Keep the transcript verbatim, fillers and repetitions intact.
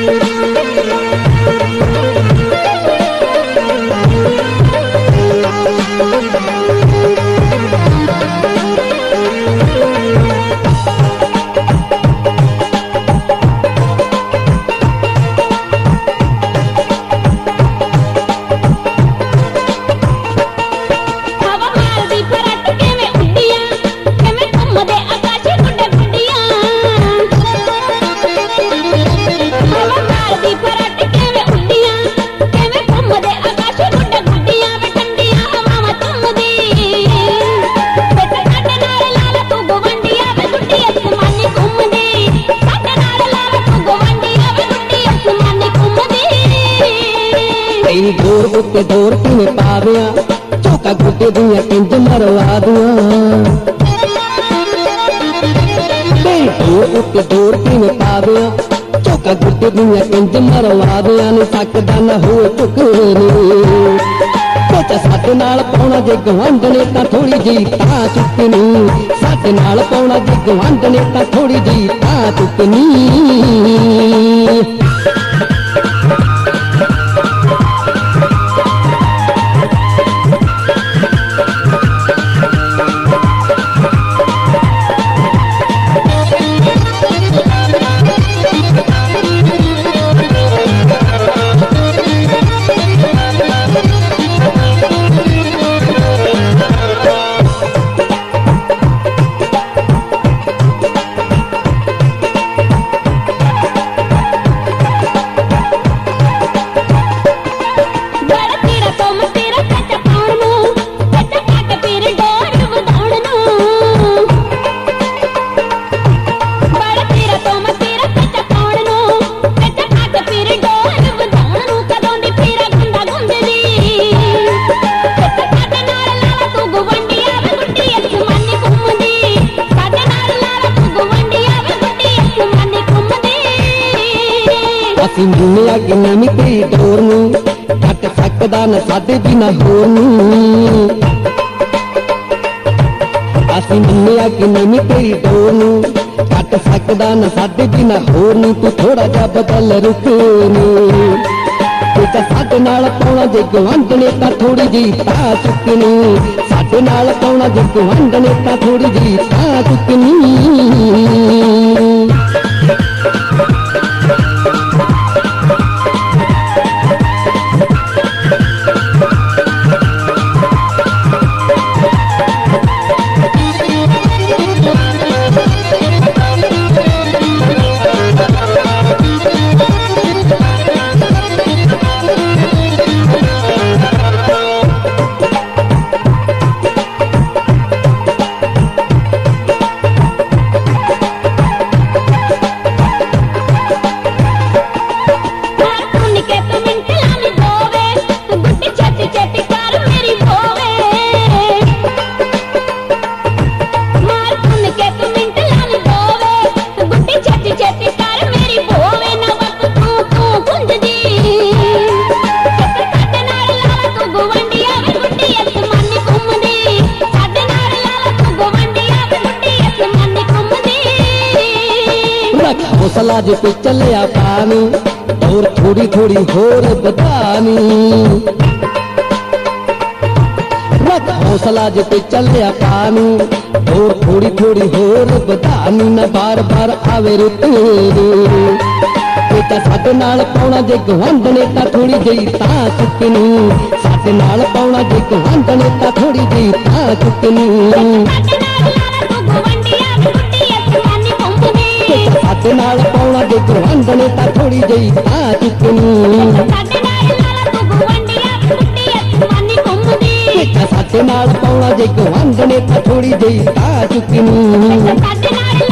दौर उत्ते दौर किवें पाविया चौका गुड्डे दियां इंज मरवा दियां दौर उत्ते दौर किवें पाविया चौका गुड्डे दियां इंज मरवा दियां नी सकदा ना हो चुकनी बेटा साडे नाल पाउणा जे गवांढने तां थोड़ी जी तां चुकनी साडे नाल पाउणा जे गवांढने तां थोड़ी जी तां चुकनी असीं दुनिया की नवीं तेरी डोर नूं कट सकदा न साडे बिना होर नूं असीं दुनिया की नवीं तेरी डोर नूं कट सकदा न साडे बिना होर नूं तू थोड़ा जा बदल रुक नूं बेटा साडे नाल पाउणा जे गवांढने तां थोड़ी जी तां चुकनी साडे नाल पाउणा जे गवांढने तां थोड़ी जी तां चुकनी हौसला जो पे चलिया पानी और थोड़ी थोड़ी होर बदानी रख हौसला जो पे चलिया पानी और थोड़ी थोड़ी होर बदानी न बार बार आवे रुत बेटा साडे नाल पाउणा जे गवांढने तां थोड़ी जी तां चुकनी साडे नाल पाउणा जे गवांढने तां थोड़ी जी तां चुकनी साडे नाल पाउणा जे गवांढने तां थोड़ी जी तां चुकनी साडे नाल पाउणा जे गवांढने तां थोड़ी जी तां चुकनी।